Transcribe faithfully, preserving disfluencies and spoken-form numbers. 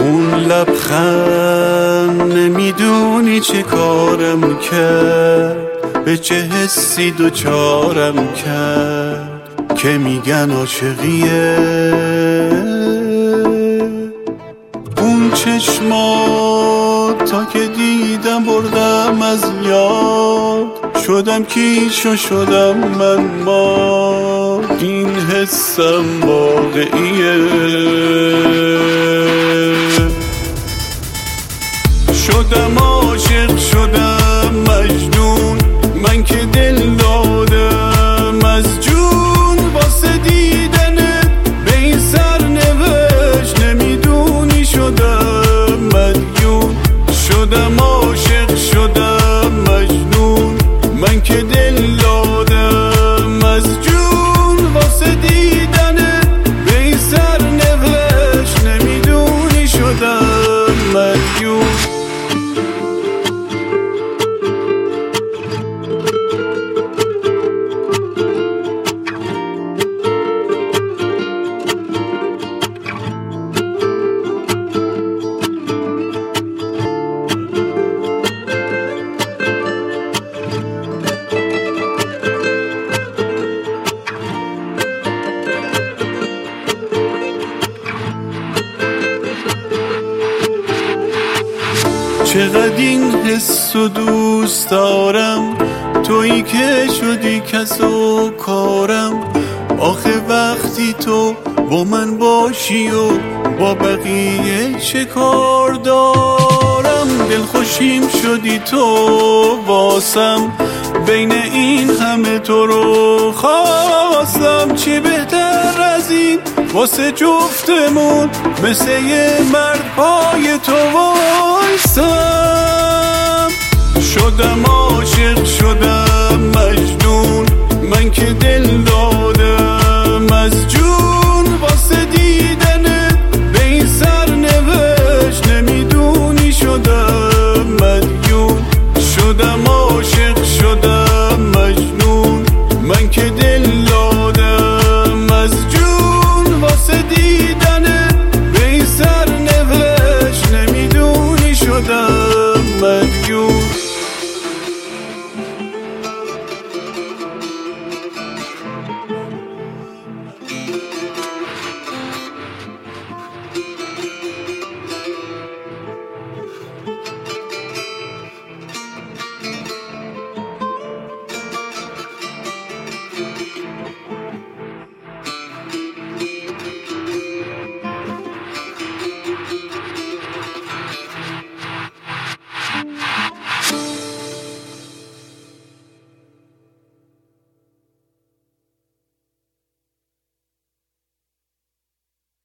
اون لبخند نمیدونی چه کارم کرد، به چه حسی دوچارم کرد که میگن عاشقیه. اون چشمات تا که دیدم بردم از یاد، شدم کیش و شدم من ما، این حسم واقعیه. شدم عاشق شدم مجنون، من که دل دادم از جون واسه دیدنت به این سرنوشت، نمیدونی شدم مدیون. شدم عاشق شدم مجنون، من که دل دادم از جون واسه دیدنت به این سرنوشت، نمیدونی شدم مدیون. چقدر این حس و دوست دارم، تویی که شدی کس و کارم. آخه وقتی تو با من باشی و با بقیه چه کار دارم؟ دلخوشیم شدی تو واسم، بین این همه تو رو خواستم. چی بهتر از این واسه جفتمون، مثل یه مرد پای تو وایستم. شدم عاشق شدم مجنون، من که دل دارم